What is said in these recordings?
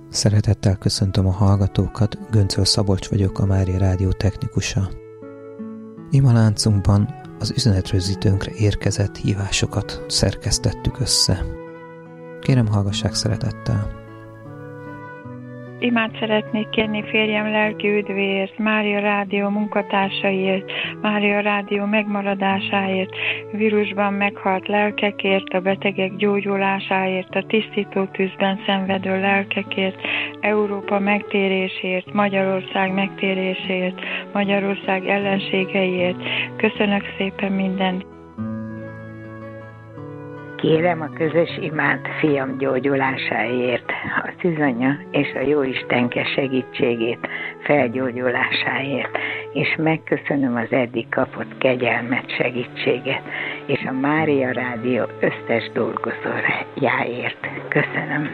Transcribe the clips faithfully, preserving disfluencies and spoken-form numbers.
Szeretettel köszöntöm a hallgatókat, Göncöl Szabolcs vagyok, a Mária Rádió technikusa. Imaláncunkban az üzenetrögzítőnkre érkezett hívásokat szerkesztettük össze. Kérem, hallgassák szeretettel! Imát szeretnék kérni férjem lelki üdvéért, Mária Rádió munkatársaiért, Mária Rádió megmaradásáért, vírusban meghalt lelkekért, a betegek gyógyulásáért, a tisztító tűzben szenvedő lelkekért, Európa megtérésért, Magyarország megtérésért, Magyarország ellenségeiért. Köszönök szépen mindent! Kérem a közös imát fiam gyógyulásáért, a szűzanya és a Jóistenke segítségét, felgyógyulásáért, és megköszönöm az eddig kapott kegyelmet, segítséget, és a Mária Rádió összes dolgozójáért. Köszönöm.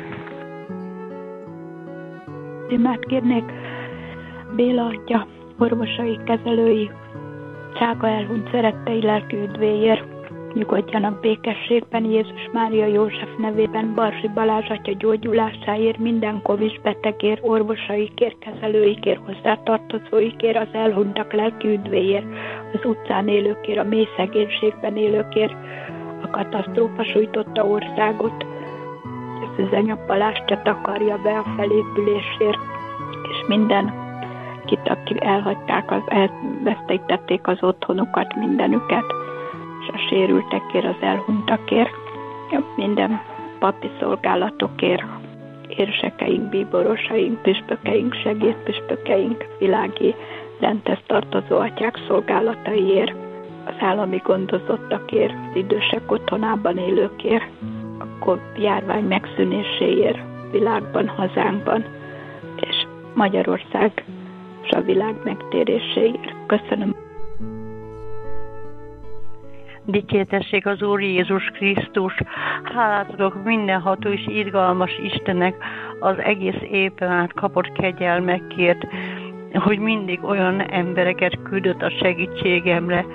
Imát kérnék Béla atya, orvosai, kezelői, drága elhunyt szerettei lelki üdvéért. Nyugodjanak békességben Jézus Mária József nevében, Barsi Balázs atya gyógyulásáért, minden kovis betegért, orvosaikért, kezelőikért, hozzátartozóikért, az elhunytak lelki üdvéért, az utcán élőkért, a mély szegénységben élőkért, a katasztrófa sújtotta országot, az üzenyapalást takarja be a felépülésért, és minden kit, akik elhagyták, az, elvesztették az otthonukat, mindenüket, és a sérültekért, az elhunytakért, minden papi szolgálatokért, érsekeink, bíborosaink, püspökeink, segédpüspökeink, világi rendhez tartozó atyák szolgálataiért, az állami gondozottakért, az idősek otthonában élőkért, akkor járvány megszűnéséért világban, hazánkban, és Magyarország és a világ megtéréséért. Köszönöm. Dicsértessék az Úr Jézus Krisztus! Hálát adok mindenható és irgalmas Istennek az egész évben át kapott kegyelmekért, hogy mindig olyan embereket küldött a segítségemre,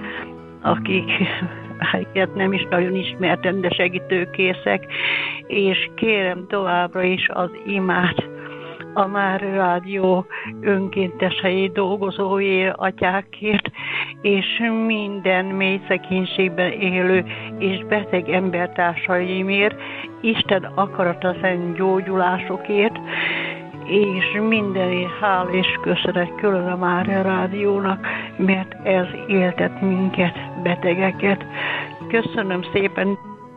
akiket nem is nagyon ismertem, de segítőkészek, és kérem továbbra is az imát a Mária Rádió önkéntesei, dolgozóért, atyákért, és minden mély szegénységben élő és beteg embertársaimért, Isten akarata szerint gyógyulásokért, és mindenért hála és köszönet külön a Mária Rádiónak, mert ez éltet minket, betegeket. Köszönöm szépen!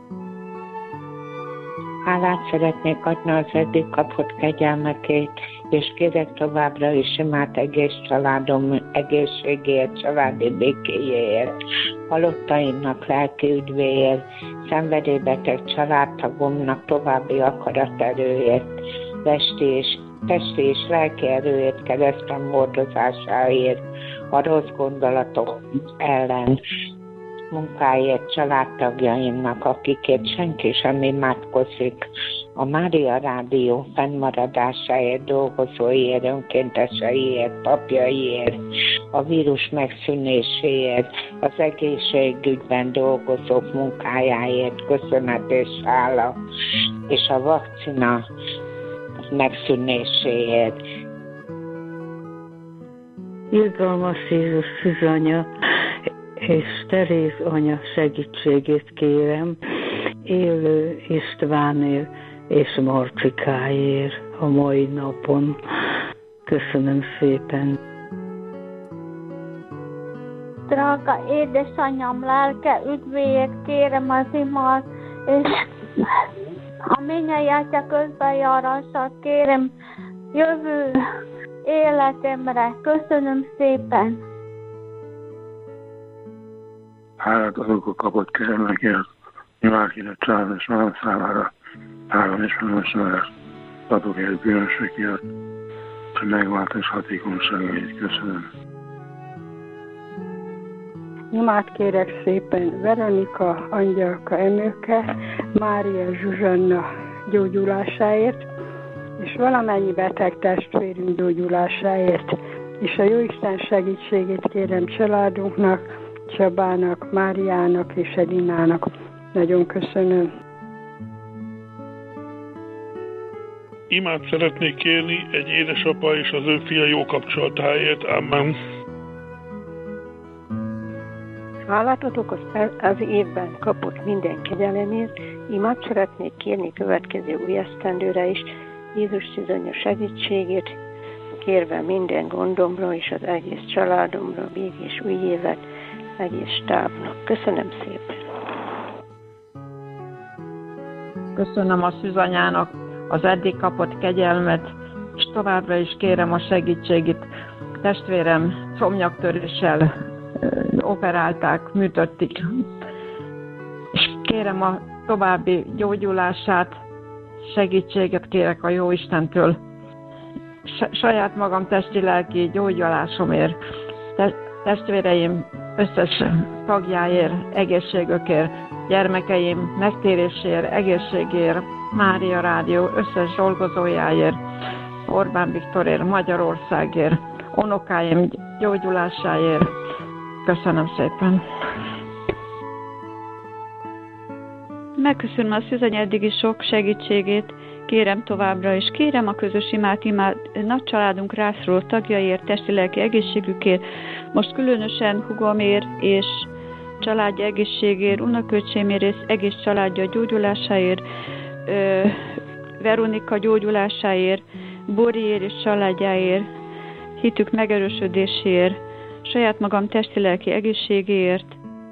Hálát szeretnék adni az eddig kapott kegyelmekért, és kérek továbbra is imát egész családom egészségéért, családi békéjéért, halottaimnak lelki üdvéért, szenvedélybeteg családtagomnak további akaraterőért, testi és, testi és lelki erőért, keresztem hordozásáért, a rossz gondolatok ellen, munkáért, családtagjaimnak, akikért senki sem imádkozik, a Mária Rádió fennmaradásáért, dolgozóiért, önkénteseiért, papjaiért, a vírus megszűnéséért, az egészségügyben dolgozók munkájáért, köszönet és hála, és a vakcina megszűnéséért. Irgalmas Jézus szűzanya és Teréz anya segítségét kérem, élő Istvánért és Marcikáért a mai napon. Köszönöm szépen. Drága édesanyám lelke üdvéért kérem az imat, és a mennyei atya közbenjárását kérem jövő életemre. Köszönöm szépen. Hálát adok a kapott kegyelmekért, nyilvánkinek család és magam számára három és fennmosnál adok egy bűnösökért, hogy megváltás hatékonyságait. Köszönöm. Imát kérek szépen Veronika, Angyalka Emőke, Mária Zsuzsanna gyógyulásáért, és valamennyi beteg testvérünk gyógyulásáért, és a Jóisten segítségét kérem családunknak, Csabának, Máriának és Edinának. Nagyon köszönöm. Imát szeretnék kérni egy édesapa és az ő fia jó kapcsolatáért. Amen. Hálát adok az, az évben kapott minden kegyelemért, imát szeretnék kérni következő új esztendőre is, Jézus szűzanya segítségét, kérve minden gondomra és az egész családomra, békés új évet, egész stábnak. Köszönöm szépen! Köszönöm a szűzanyának az eddig kapott kegyelmet, és továbbra is kérem a segítségét. Testvérem szomnyaktöréssel operálták, műtötték, és kérem a további gyógyulását, segítséget kérek a Jóistentől. Saját magam testi-lelki gyógyulásomért, testvéreim összes tagjáért, egészségükért, gyermekeim megtéréséért, egészségért, Mária Rádió összes dolgozójáért, Orbán Viktorért, Magyarországért, unokáim gyógyulásáért. Köszönöm szépen! Megköszönöm a szűzanya eddigi sok segítségét, kérem továbbra is, kérem a közös imát, imát nagy családunk rászoruló tagjaiért, testi-lelki egészségükért, most különösen hugomért és családja egészségért, unoköcsémért és egész családja gyógyulásáért, Veronika gyógyulásáért, Boriért és családjáért, hitük megerősödéséért, saját magam testi-lelki egészségéért.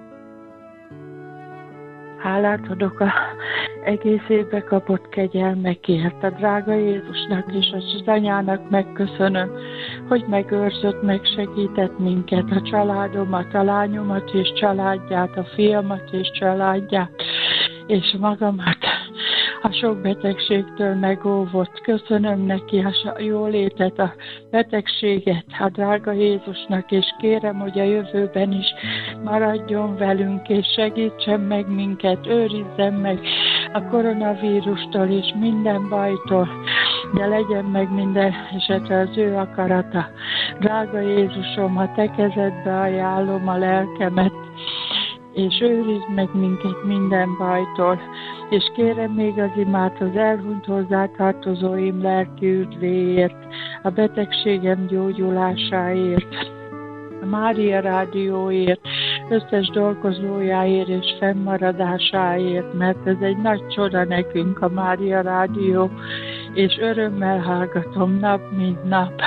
Hálát adok a egész évbe kapott kegyelmekért. A drága Jézusnak és az anyának megköszönöm, hogy megőrzött, megsegített minket, a családomat, a lányomat és családját, a fiamat és családját, és magamat a sok betegségtől megóvott. Köszönöm neki a jólétet, a betegséget, a drága Jézusnak, és kérem, hogy a jövőben is maradjon velünk, és segítsen meg minket, őrizzen meg a koronavírustól és minden bajtól, de legyen meg minden esetre az ő akarata. Drága Jézusom, a te kezedbe ajánlom a lelkemet, és őrizd meg minket minden bajtól, és kérem még az imát az elhunyt hozzátartozóim lelki üdvéért, a betegségem gyógyulásáért, a Mária Rádióért, összes dolgozójáért és fennmaradásáért, mert ez egy nagy csoda nekünk a Mária Rádió, és örömmel hallgatom nap, mint nap.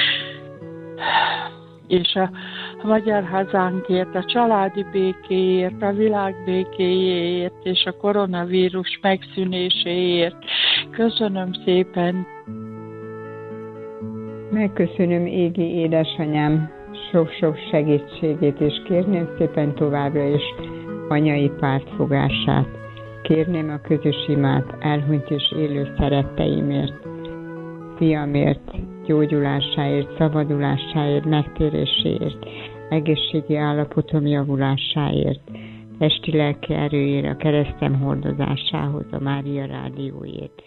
És a a magyar hazánkért, a családi békéért, a világ békéjéért és a koronavírus megszűnéséért. Köszönöm szépen! Megköszönöm égi édesanyám sok-sok segítségét, és kérném szépen továbbra is anyai pártfogását. Kérném a közös imát elhunyt és élő szeretteimért, fiamért, gyógyulásáért, szabadulásáért, megtéréséért, egészségi állapotom javulásáért, testi-lelki erőért, a keresztem hordozásához, a Mária Rádióért.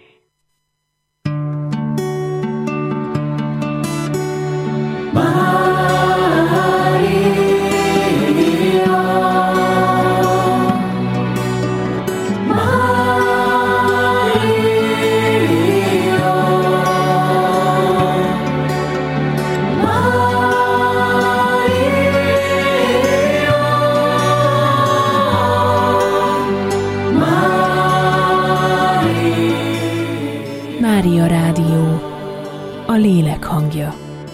Mária Rádió, a lélek hangja.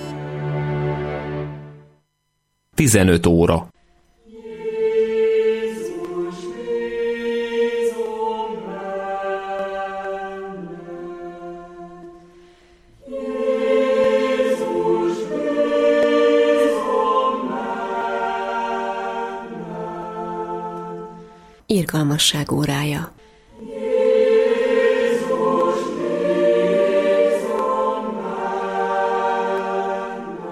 tizenöt óra. Irgalmasság órája.